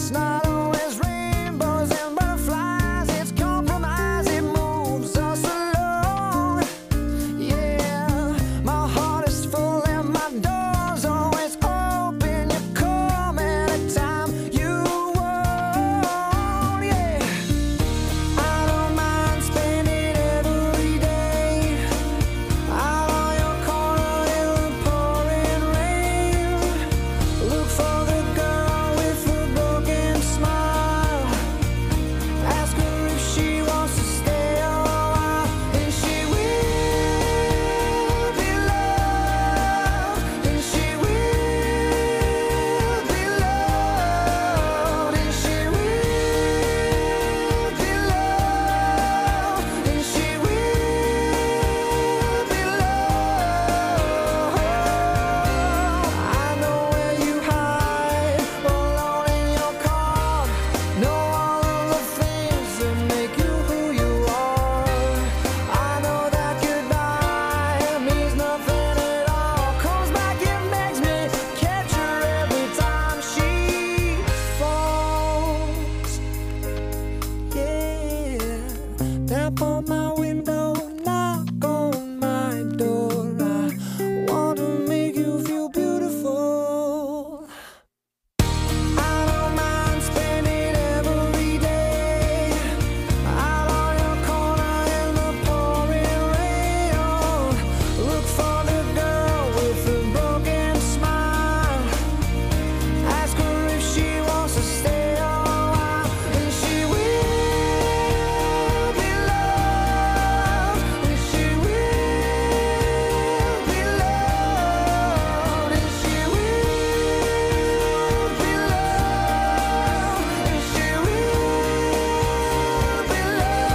It's not always rainbows and butterflies. It's compromise. It moves us along. Yeah, my heart is full and my door's always open. You come anytime you want. Yeah, I don't mind spending every day out on your corner in the pouring rain. Look for the girl with the broken smile. Ask her if she wants to stay a while, and she will be loved, and she will be loved, and she will be loved, and she will be loved. I know where you hide, alone in your car. Know all of the things that make you who you are. I know that goodbye means nothing at all. Comes back and begs me, catch her every time she falls. Yeah, tap on my window, knock on my door. I want to make you feel beautiful. I don't mind spending every day out on your corner in the pouring rain. Oh, look for the girl with the broken smile. Ask her if she wants to stay a while, and she will be loved, and she will be loved, and she will be loved, and she will be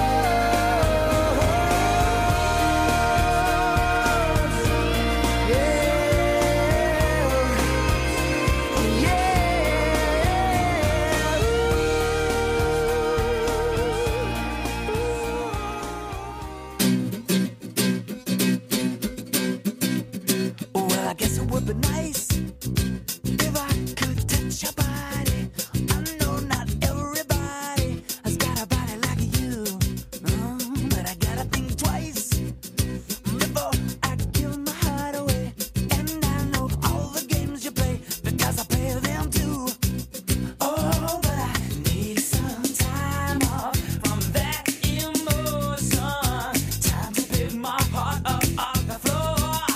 Well, I guess it would be nice if I could touch your body. I know not everybody has got a body like you, but I gotta think twice before I give my heart away. And I know all the games you play because I play them too. Oh, but I need some time off from that emotion. Time to pick my heart up off the floor.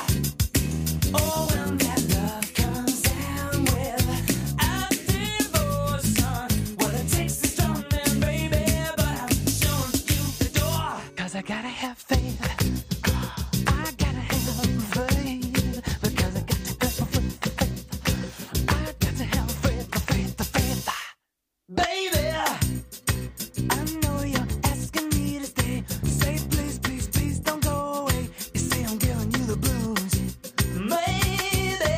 Oh, when that love comes down without devotion, well, it takes a strong man, baby, but I'm showing you the door. 'Cause I gotta have faith. I gotta have faith. Because I got to have faith. I got to have faith, faith. Baby, I know you're asking me to stay. Say please, please, please don't go away. You say I'm giving you the blues. Maybe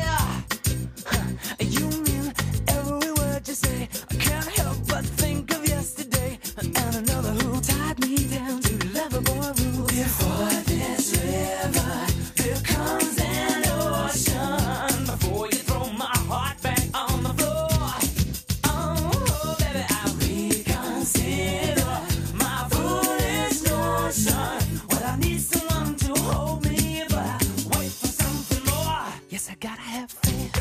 you mean every word you say. I can't help but think of yesterday and another who tied me down to Loverboy rules. Before this river, there comes an ocean. Before you throw my heart back on the floor. Oh, baby, I reconsider my foolish notion. Well, I need someone to hold me, but I wait for something more. Yes, I gotta have faith.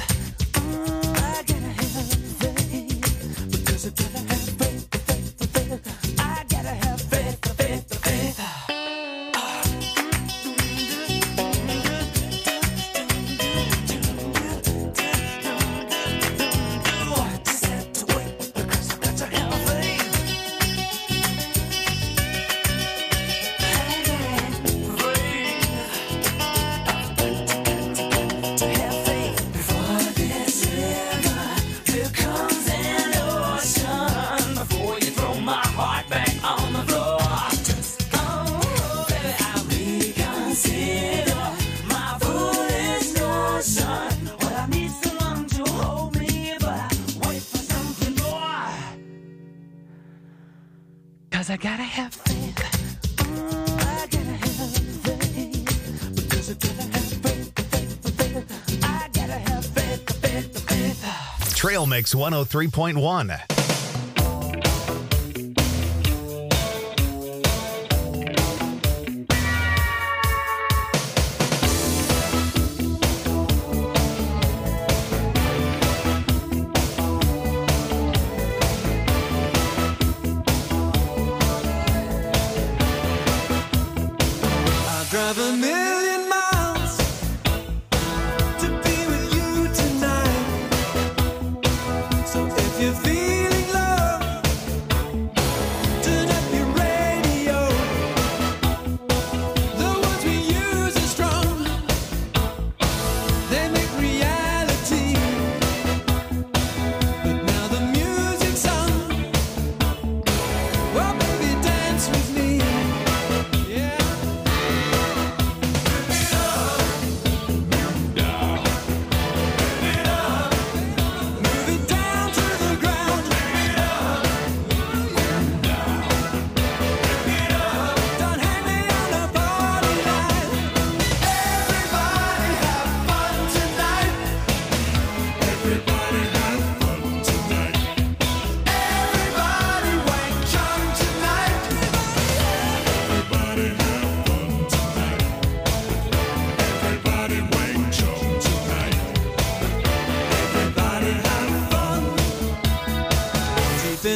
I gotta have faith. Because I gotta have faith. I gotta have faith. Just have to wait because I got to have faith. To have faith before this river, there comes an ocean. Before you throw my heart back on the floor. Oh, baby, I reconsider my foolish notion. Well, I need someone to hold me, but I wait for something more. 'Cause I gotta have faith. I gotta have faith. Because I gotta have faith. I gotta have faith. Trail Mix 103.1.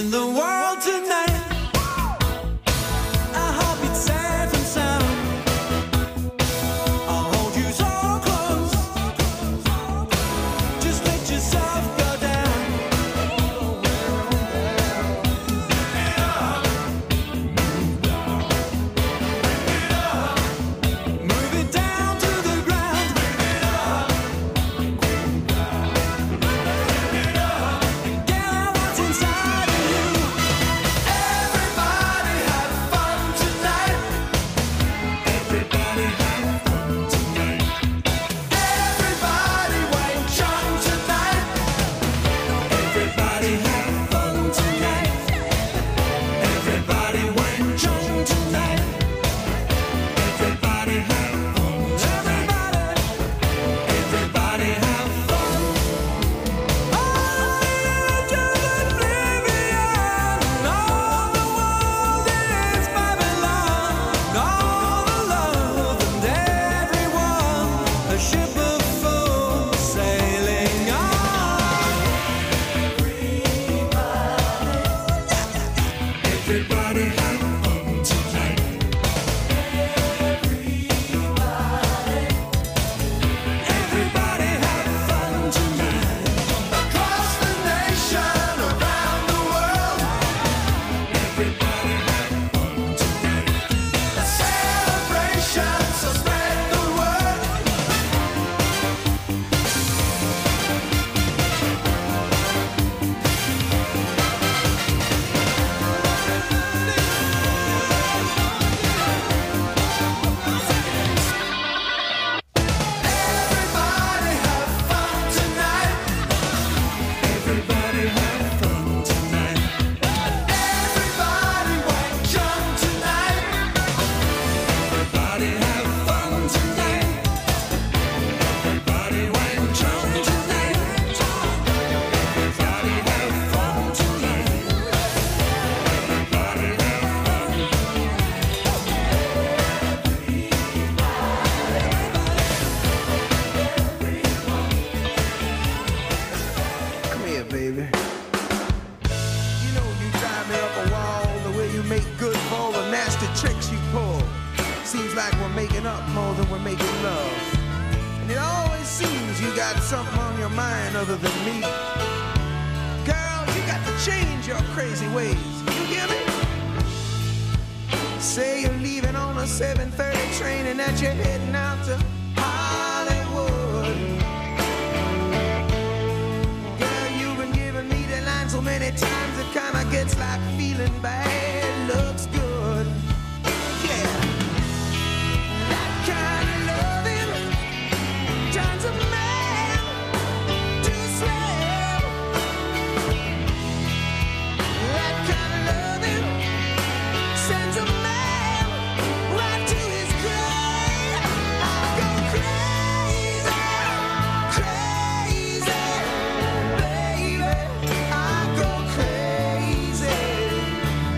in the world tonight. I hope it's safe and sound. I'll hold you so close. Just let yourself go down. Move it down to the ground. Get out what's inside of you. Everybody have fun tonight. Everybody have fun tonight. Everybody wait young tonight. Everybody have fun tonight. Everybody wait young tonight. Everybody have fun tonight. Everybody have fun. Into oblivion. All the world is Babylon. All the love and everyone. A ship of fools sailing on. Everybody have fun tonight. Everybody have fun tonight. Across the nation, around the world. Everybody have fun tonight. A celebration, so spread the word. Everybody have fun tonight. Everybody have fun tonight. Everybody wait young tonight. Everybody have fun tonight. Everybody wait young tonight. Everybody have fun tonight. Everybody have fun. Come here, baby. You know you drive me up a wall the way you make good for all the nasty tricks you pull. Seems like we're making up more than we're making love. And it always seems you got something on your mind other than me. Girl, you got to change your crazy ways. You hear me? Say you're leaving on a 7:30 train and that you're heading out to Hollywood. Girl, you've been giving me the line so many times it kinda gets like feeling bad looks good. Yeah. That kind of loving turns a man to slave. That kind of loving sends a man right to his grave. I go crazy, crazy, baby. I go crazy.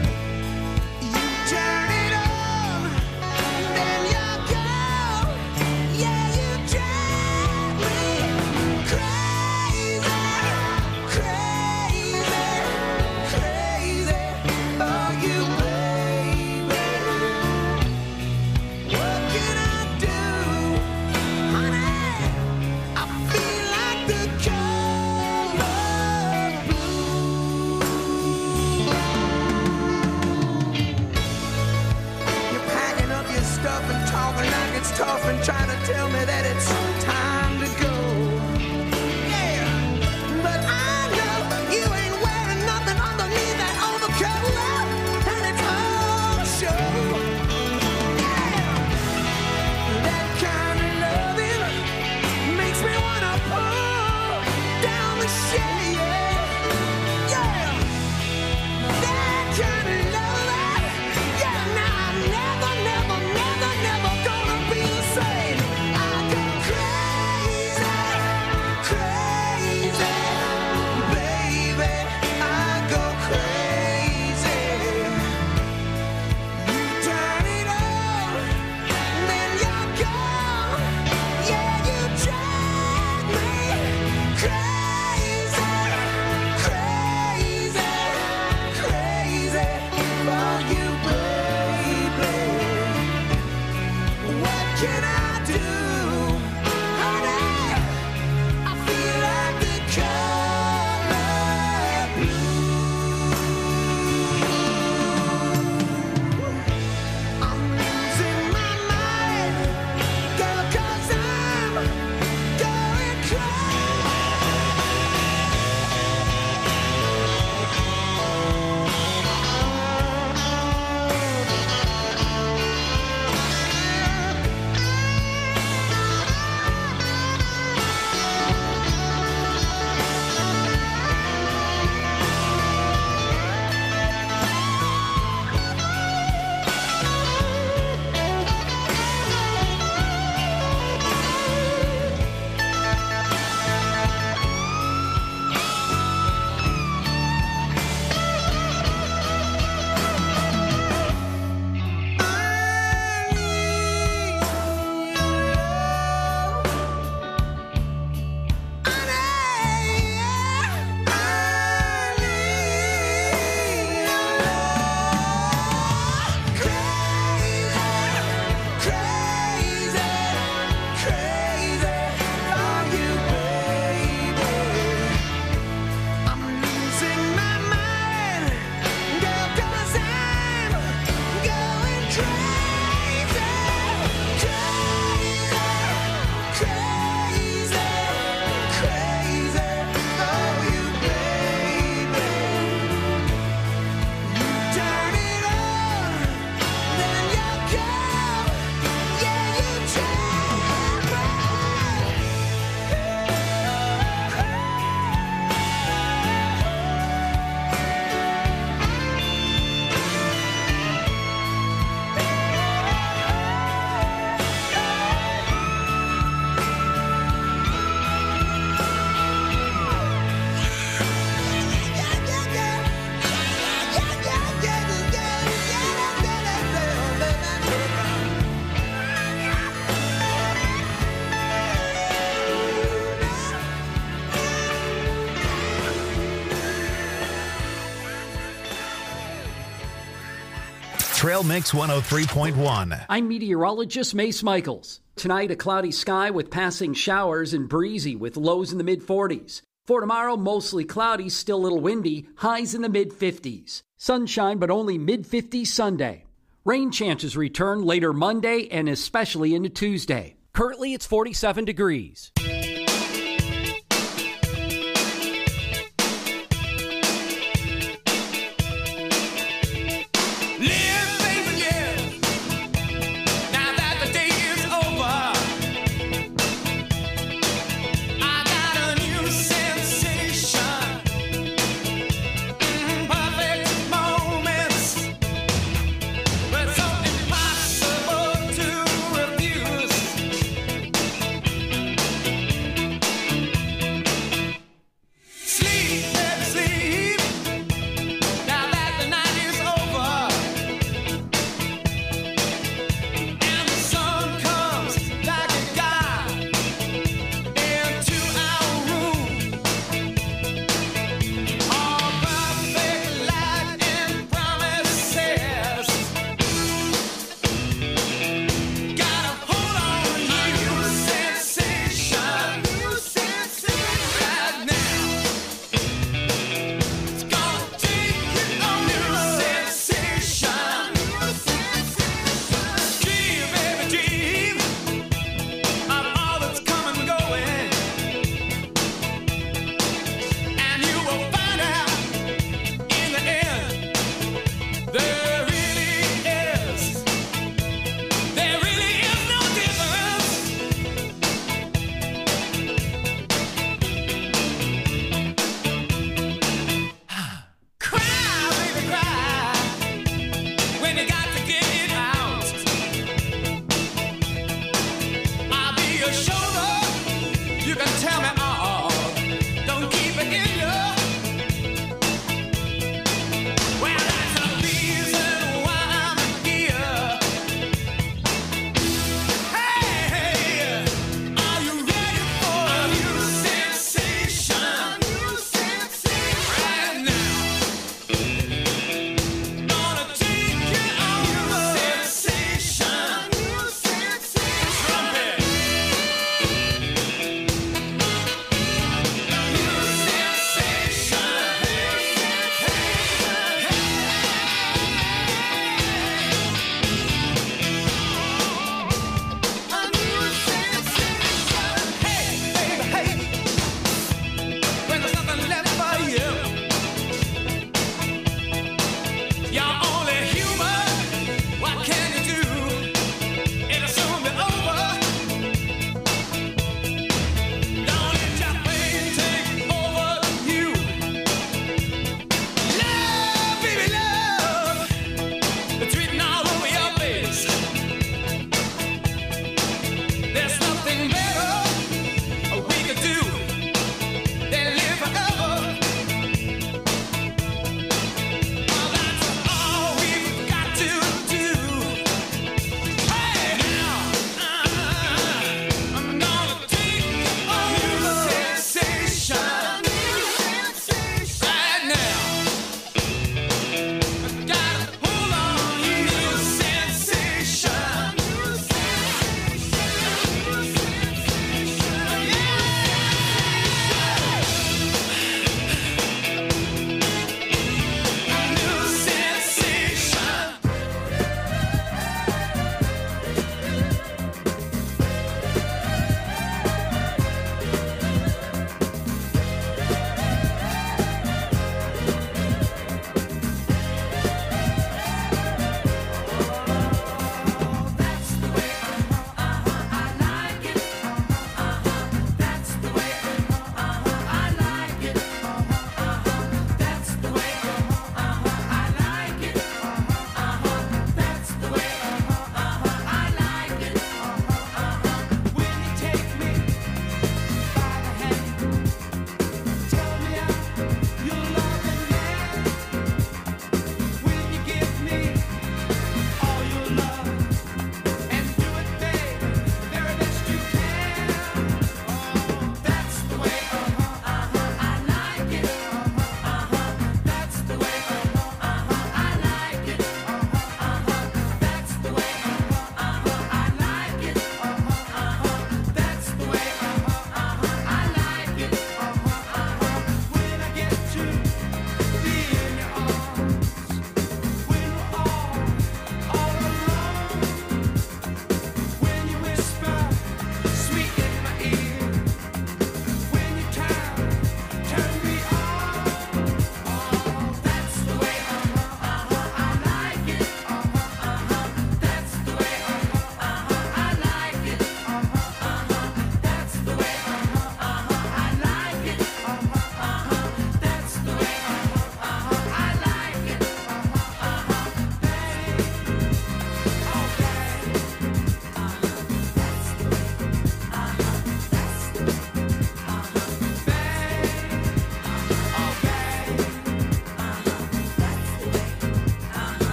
Trail Mix 103.1. I'm meteorologist Mace Michaels. Tonight, a cloudy sky with passing showers and breezy with lows in the mid-40s. For tomorrow, mostly cloudy, still a little windy, highs in the mid-50s. Sunshine, but only mid-50s Sunday. Rain chances return later Monday and especially into Tuesday. Currently, it's 47 degrees.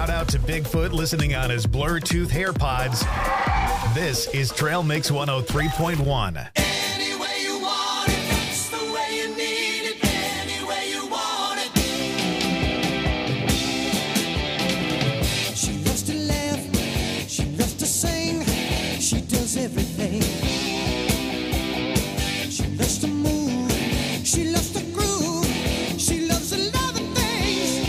Shout out to Bigfoot listening on his Bluetooth AirPods. This is Trail Mix 103.1. Any way you want it, that's the way you need it. Any way you want it. She loves to laugh, she loves to sing, she does everything. She loves to move, she loves to groove, she loves a lot of things.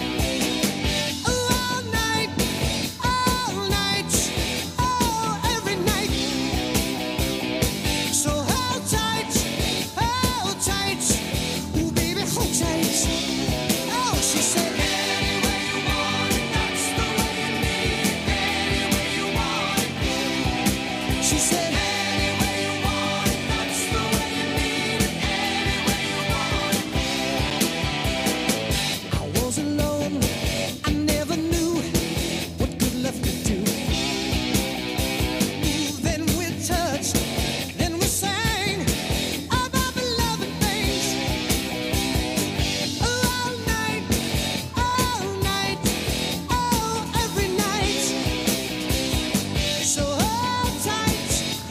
All night, oh, every night. So hold tight, ooh baby, hold tight. Oh, she said, any way you want it, that's the way you need it. Any way you want it. She said, any way you want it, that's the way you need it. Any way you want it. I was alone, I never knew what good love could do. Then we touched, then we sang about the loving things. All night, oh, every night. So hold tight,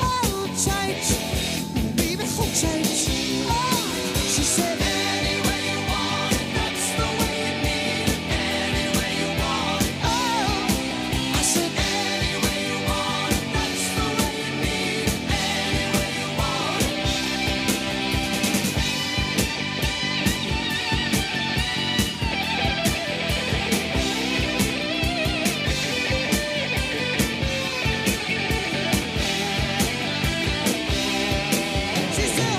baby, hold tight. Oh, she said, any way you want it, that's the way you need it. Any way you want it. Oh, I said, any way you want it, that's the way you need it. Any way you want it. She said,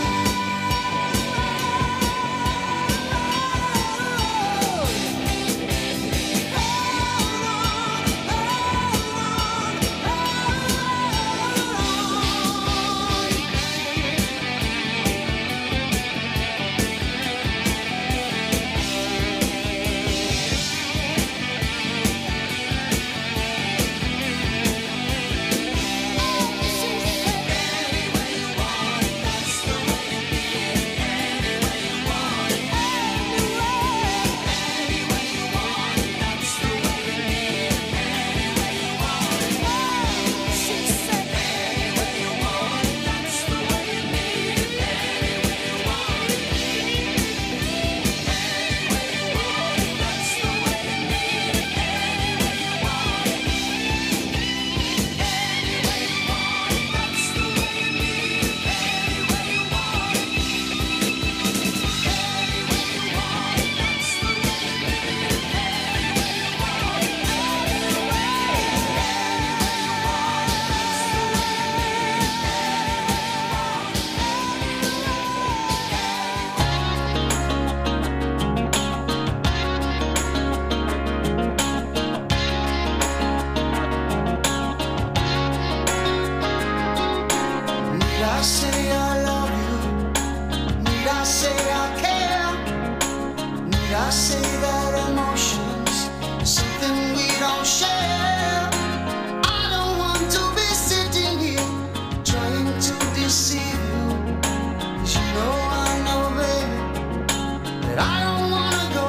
Need I say I love you? Need I say I care? Need I say that emotions are something we don't share? I don't want to be sitting here trying to deceive you. 'Cause you know, baby, that I don't wanna go.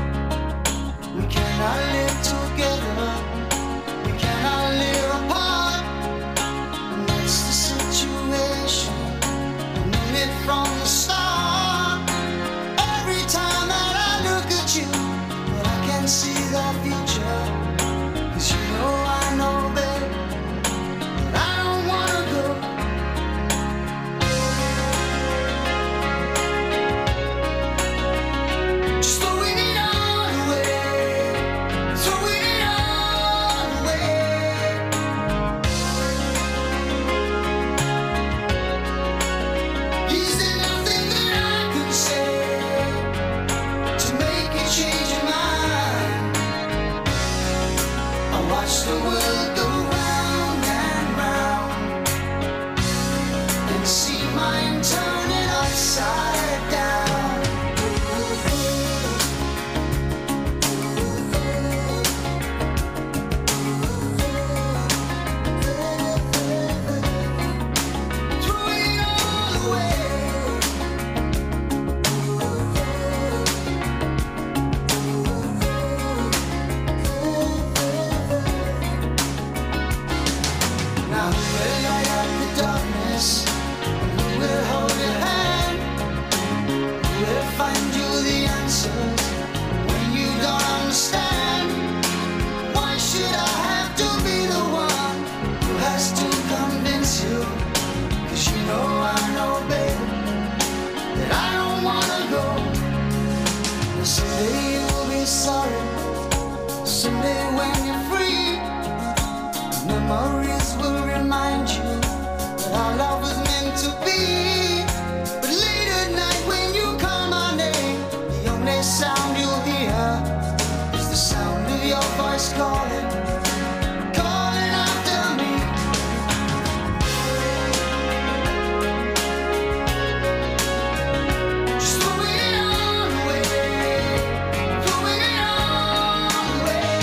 We cannot live together. We cannot live apart. And that's the situation. I knew it from the start. Every time that I look at you, well, I can see the future. 'Cause you know Someday you'll be sorry. Someday when you're free, memories will remind you that our love was meant to be. But late at night when you call my name, the only sound you'll hear is the sound of your voice calling, calling after me. Just throwing it all away, throwing it all away.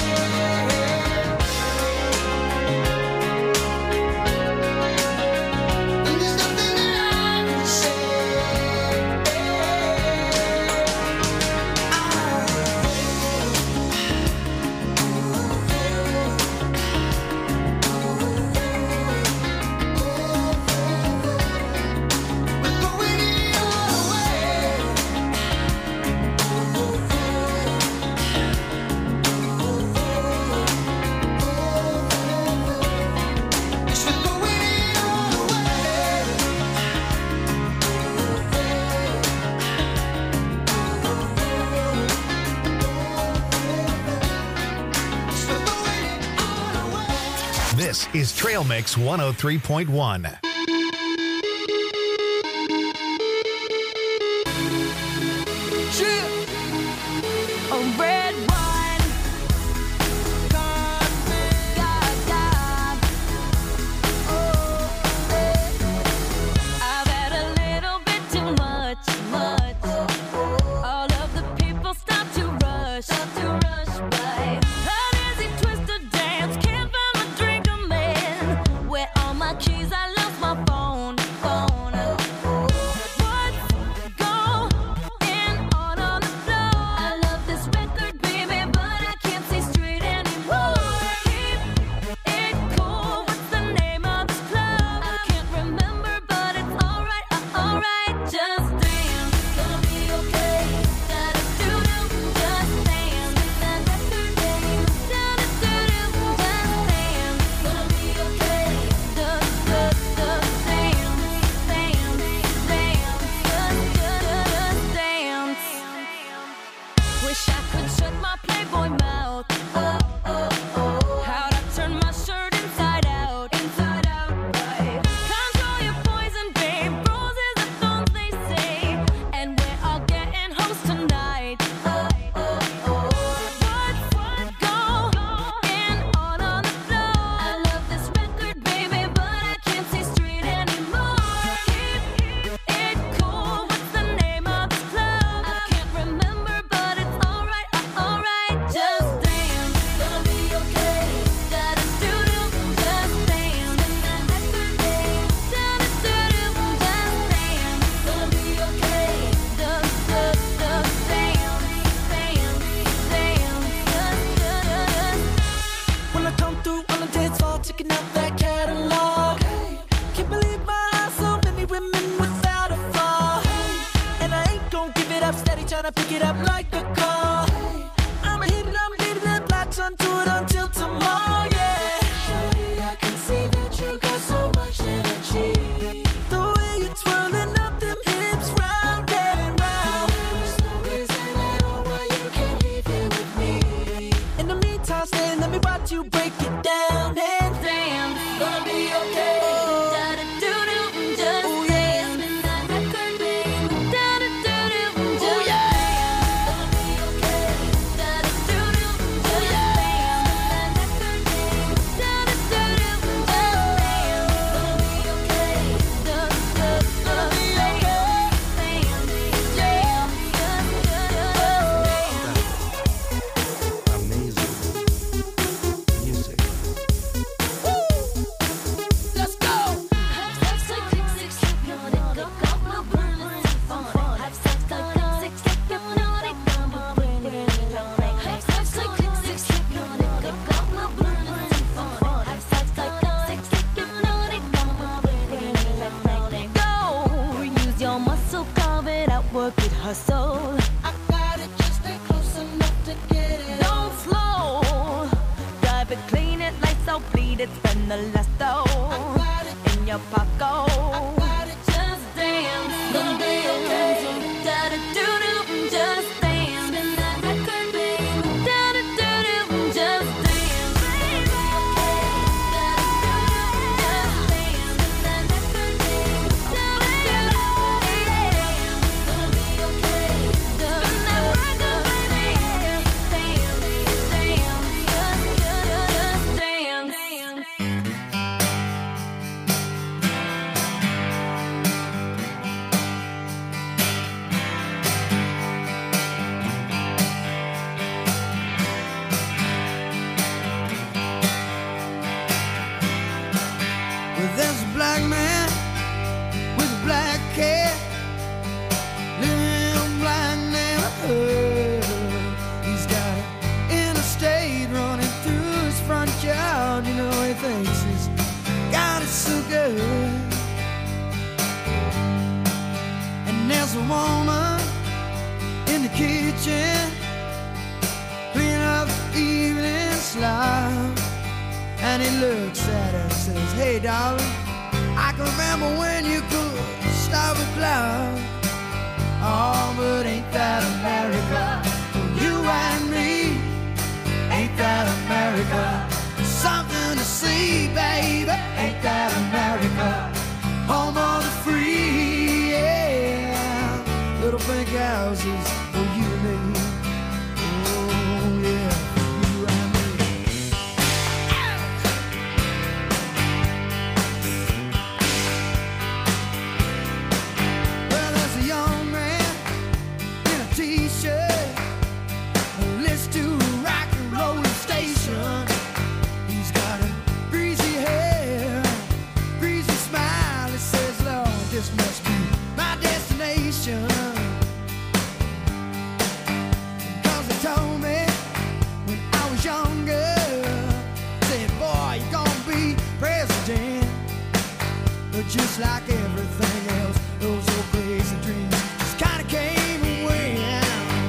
And there's nothing that I can say. We're throwing it all away. Yes, we're throwing it all away. Yes, we're throwing it all away. This is Trail Mix 103.1. A red wine, God, I've had a little bit too much. All of the people stop to rush by. An easy twisted dance, can't find my drink, I'm in. Where all my keys? I lost my phone. What's going on the floor? I love this record, baby, but I can't see straight anymore. Keep it cool. What's the name of this club? I can't remember, but it's alright, alright. Just dance, gonna be okay. Da-da-doo-doo, just dance. That record name, da-da-doo-doo, just dance. Gonna be okay. Dance. Wish I could shut my Playboy mouth. How'd I turn my shirt inside out? Right. Control your poison, babe. Roses are thorns, they say. And we're all getting hoes tonight. What's going on the floor? I love this record, baby, but I can't see straight anymore. Keep it cool. What's the name of this club? I can't remember, but it's alright, alright. Just dance, gonna be okay. Da-da-doo-doo, just dance. That record name, da-da-doo-doo, just dance. Gonna be okay. Dance. When I come through on the dance floor, checking out that catalog. Can't believe my eyes, so many women without a flaw. And I ain't gon' give it up, steady tryna pick it up like a call. I'ma hit it, latch onto it until tomorrow, yeah. Shorty, I can see that you got so much energy. The way you're twirling up them hips round and round. There's no reason at all why you can't leave here with me. In the meantime, stay, let me watch you break it down and Dance, gonna be okay. da-da-doo-doo, just Ooh, yeah. dance. That record name, da-da-doo-doo, just yeah. dance. Gonna be okay. Da-da-doo-doo, just dance. That record name, da-da-doo-doo, just dance. Gonna be okay. Gonna be okay. Amazing music. Let's go. Go, use your muscle, carve it out, work it, hustle. I got it, just stay close enough to get it. Don't slow, drive it, clean it, lights out, bleed it, spend the last dough got it. in your pocket. got it. Just dance, gonna be okay. Da-da-doo-doo, just dance. woman in the kitchen, clean up the evening slop. And he looks at her and says, hey darling, I can remember when you could stop a clock. Oh, but ain't that America for you and me? Ain't that America? Something to see, baby. Ain't that America? Home of the free, yeah. Little pink houses for you and me. Oh, yeah, for you and me. Well, there's a young man in a t-shirt, list to rock and roll station. He's got a greasy hair, greasy smile. He says, Lord, this must be my destination. Cause he told me when I was younger, said, boy, you're gonna be president. But just like everything else, those old crazy dreams just kinda came and went.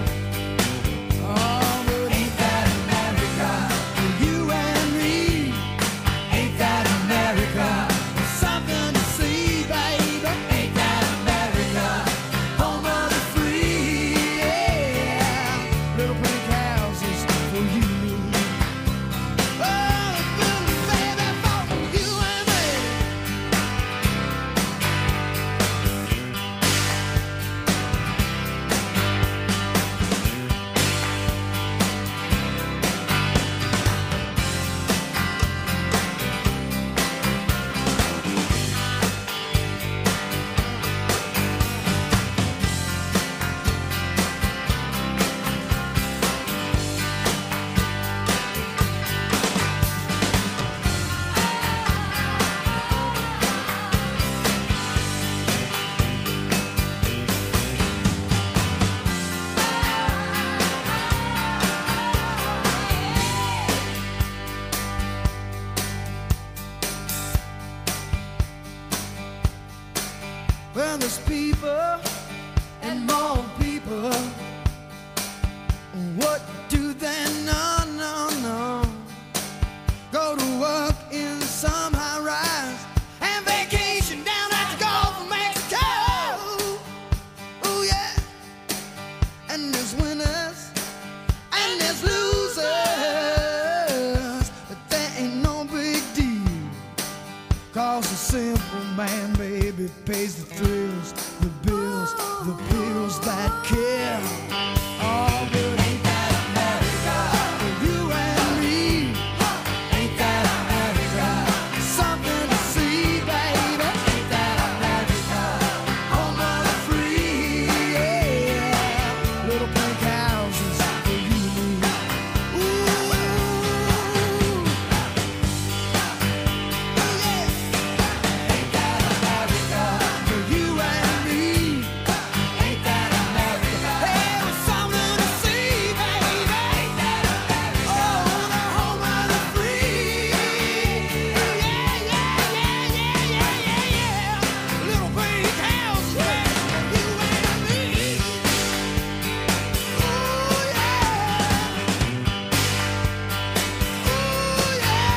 Oh, but ain't that America for you and me? Ain't that America? Something to see, baby. Ain't that America? Home of the free, yeah. Little pink houses for you and me. Oh, baby, for you and me. Well, there's people and more people. What do they know? No, no. Go to work in some high rise and vacation down at the Gulf of Mexico. Oh, yeah. And there's winners and there's losers. But that ain't no big deal. Cause the simple man, baby, pays the thrills, the bills that kill. Oh, but ain't that America for you and me? Ain't that America? Something to see, baby. Ain't that America? Home of the free, yeah. Little pink houses for you and me. Ooh, ain't that America for you and me? Ain't that America? Hey, with something to see, baby. Ain't that America? Oh, the home of the free. Yeah, yeah, yeah, yeah, yeah, yeah, yeah. Little pink houses for you and me. Ooh, yeah. Ooh,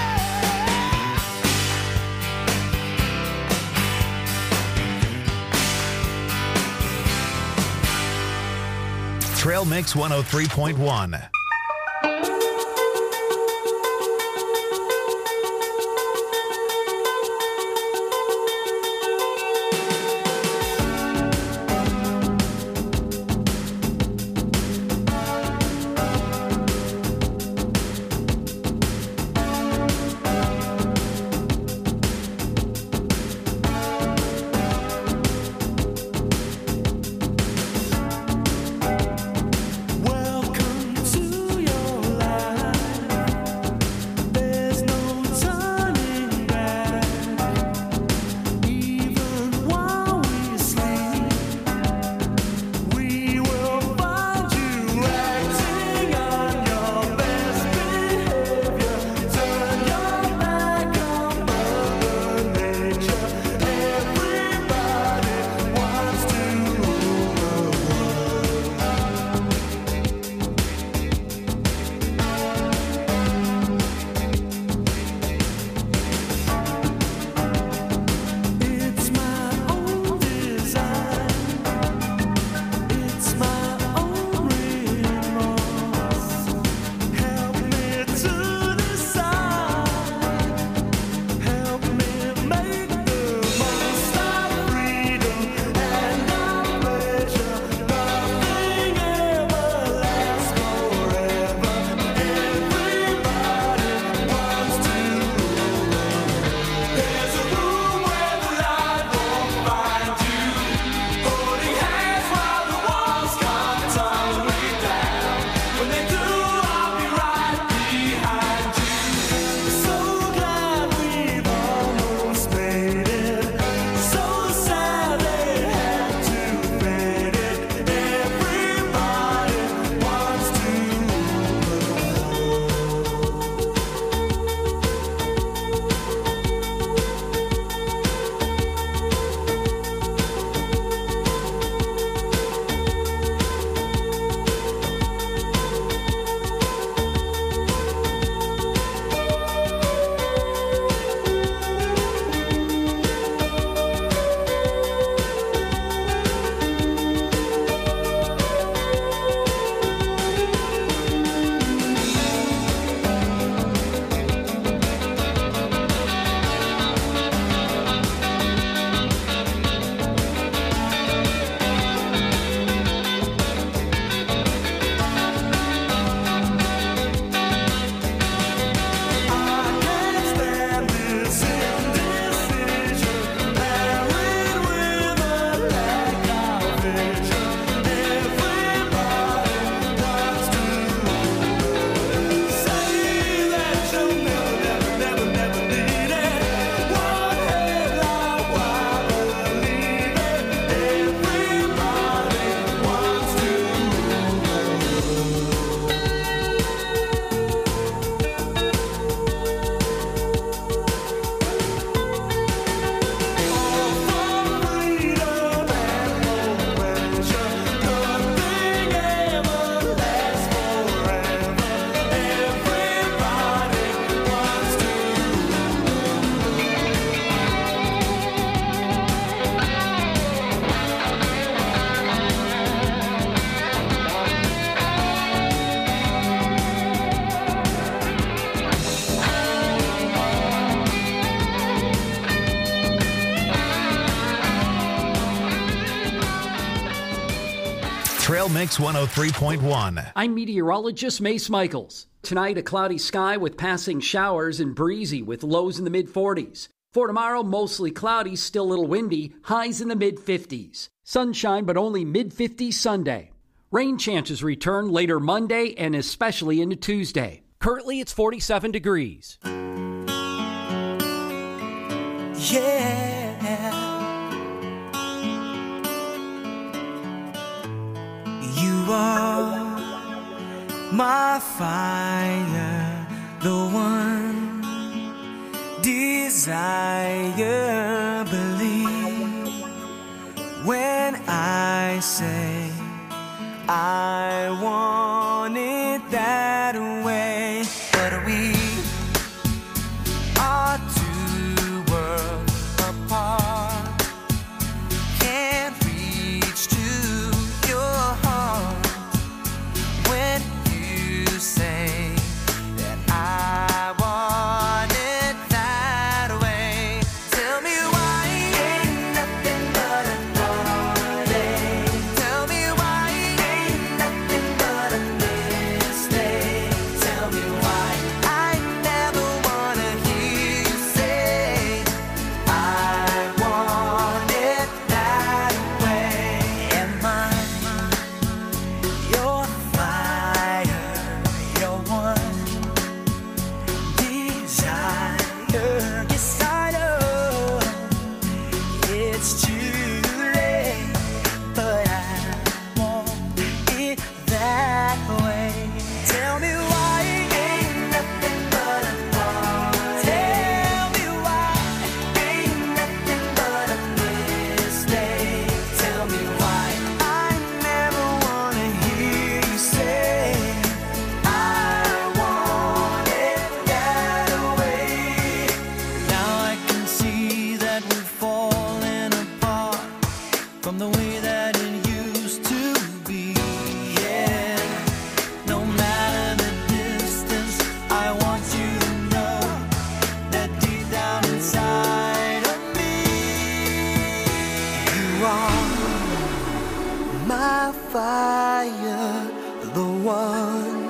yeah. Trail Mix 103.1. Welcome to Mix 103.1. I'm meteorologist Mace Michaels. Tonight, a cloudy sky with passing showers and breezy with lows in the mid-40s. For tomorrow, mostly cloudy, still a little windy, highs in the mid-50s. Sunshine, but only mid-50s Sunday. Rain chances return later Monday and especially into Tuesday. Currently, it's 47 degrees. Yeah, you are my fire, the one desire. Believe when I say I want it that way, but we are two worlds apart. Can't reach to your heart when you say that I want it that way. Tell me why ain't nothing but a heartache. Tell me why ain't nothing but a mistake. Tell me why I never wanna hear you say I want it that way. Am I your fire, your one desire? Yes, I know it's too late, but I want it that way. Tell me why ain't nothing but a heart. Tell me why ain't nothing but a mistake. Tell me why I never wanna hear you say I want it that way. Now I can see that we're falling apart from the way that it used to be. Yeah, no matter the distance, I want you to know that deep down inside of me, you are my fire, the one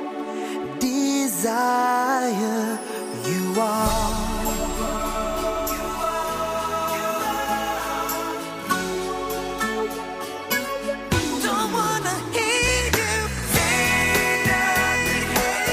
desire. You are. Don't wanna hear you say nothing.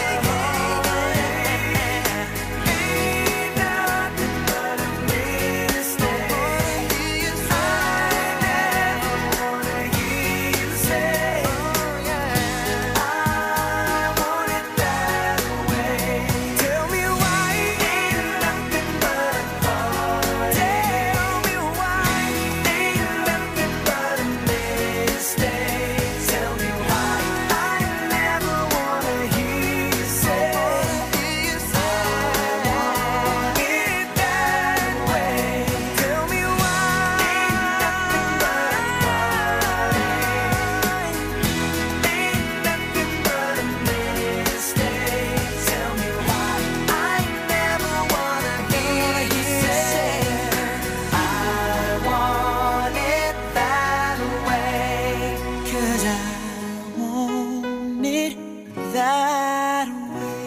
Ain't nothing but a mistake. I never wanna hear you say I want it that way. Tell me why ain't nothing but a heart. Tell me why ain't nothing but a mistake. Tell me why I never wanna hear you say I want it that way. Tell me why ain't nothing but a heart. Ain't nothing but a mistake. Tell me why I never wanna hear you say I want it that way. 'Cause I want it that way.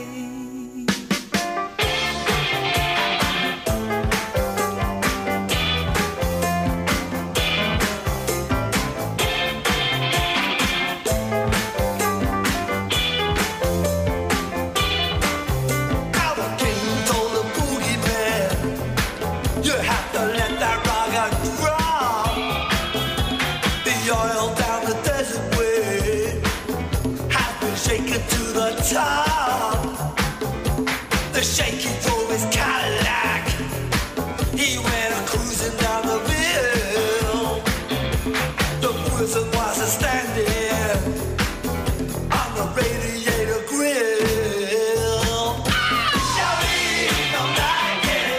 Our king told the boogie man, you have to let that rock and drop. The oil down the desert way has been shaken to the top. The shaky drove his Cadillac. He went cruising down the hill. The prison was standing on the radiator grill. Shawty, don't like it.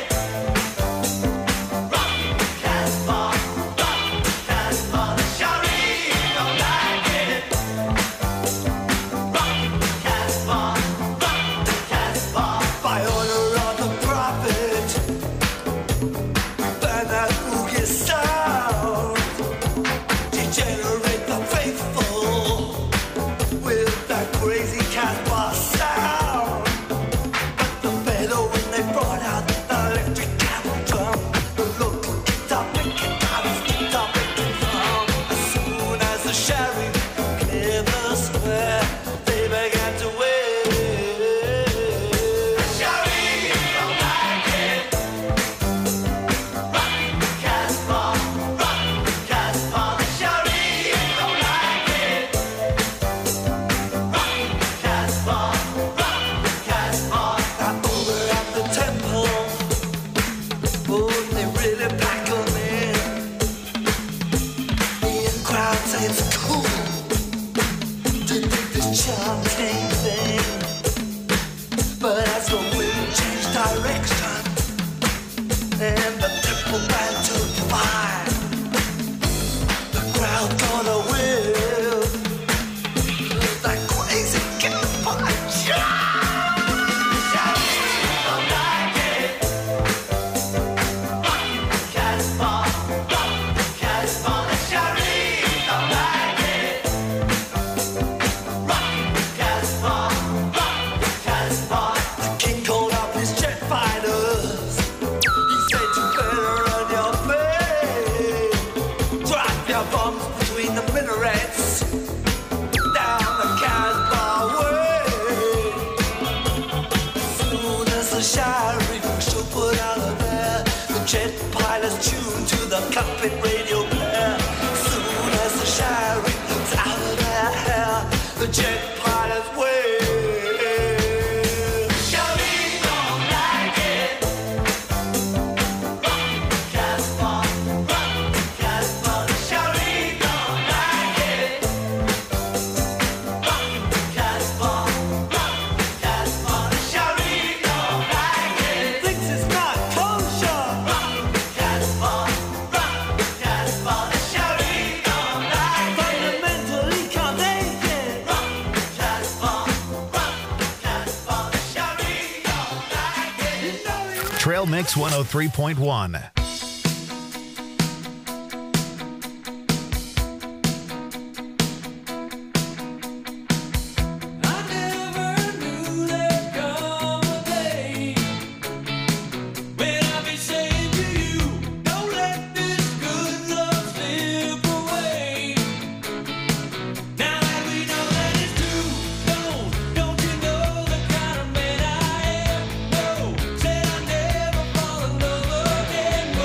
Rock Casbah, Shawty, don't like it. Rock Casbah, By order of the Trail Mix 103.1. Said I never fall in love again.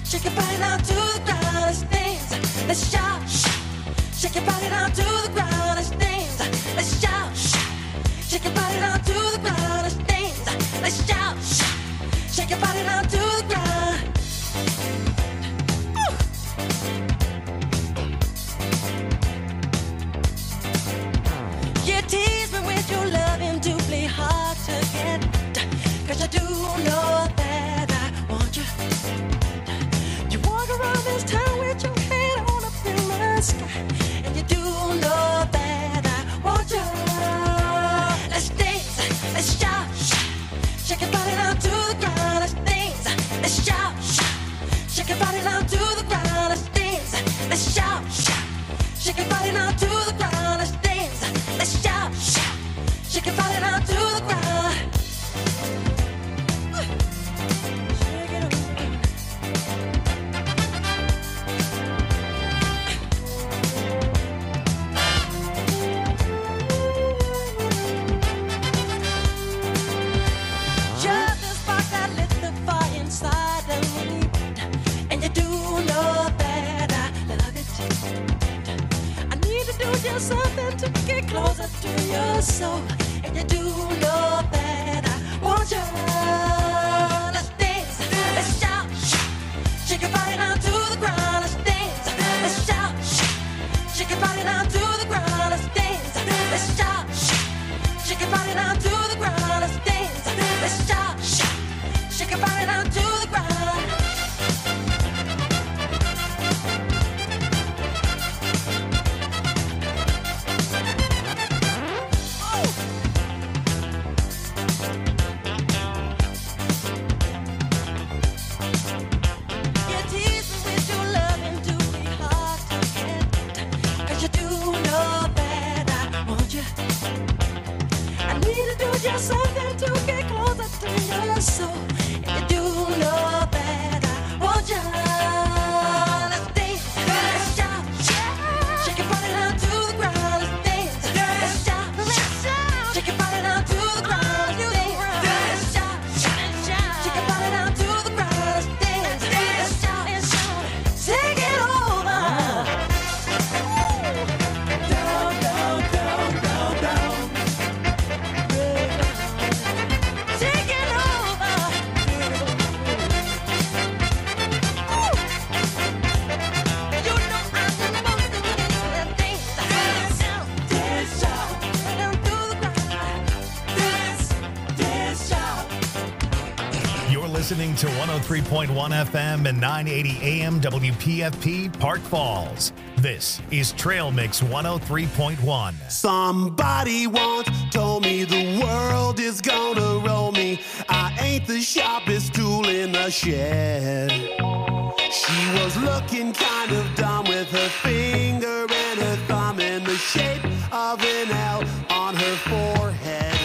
Shake your body down to the ground. Let's dance. Let's shout. Shake your body down to the ground. Let's dance. Let's shout. Shake your body down to the ground. Let's dance. Let's shout. Shake your body down to the ground. Woo. You tease me with your loving to play hard to get. 'Cause I do know that I want you. You walk around this town with your head on up in the sky. And you do know that I want you. Let's dance, let's shout. Shake your body down to the ground. Let's dance, let's shout. Shake your body down to the ground. Let's dance, let's shout. Shake your body down to the ground. Let's dance, let's shout. Shake your body down to the ground. Shake it up. You're the spark that lit the fire inside of me. And you do know that I love it. I need to do just something to get closer to your soul. And you do know that I want you. Let's dance, let's shout. Shake your body down to the ground. Let's dance, let's shout. Shake your body down to the ground. Let's dance, let's shout. Shake your body down to the ground. Let's dance, let's shout. Shake your body down to the ground. You tease me with your loving to be hard to get. 'Cause you do know that I want you. I need to do just something to get closer to your soul. And you do know that I want you. Let's dance, let's shout. Shake your body down to the ground. Let's dance, let's shout. Shake your body down to the ground. Let's dance, let's shout. Shake your body down to the ground. Let's dance, let's shout. Take it over. Down, down, down, down, down. Take it over. You know I'm the most of the things. Dance, dance, shout. Down to the ground. Dance, dance, shout. You're listening to 103.1 FM and 980 AM WPFP Park Falls. This is Trail Mix 103.1. Somebody once told me the world is gonna roll me. I ain't the sharpest tool in the shed. She was looking kind of dumb with her finger and her thumb in the shape of an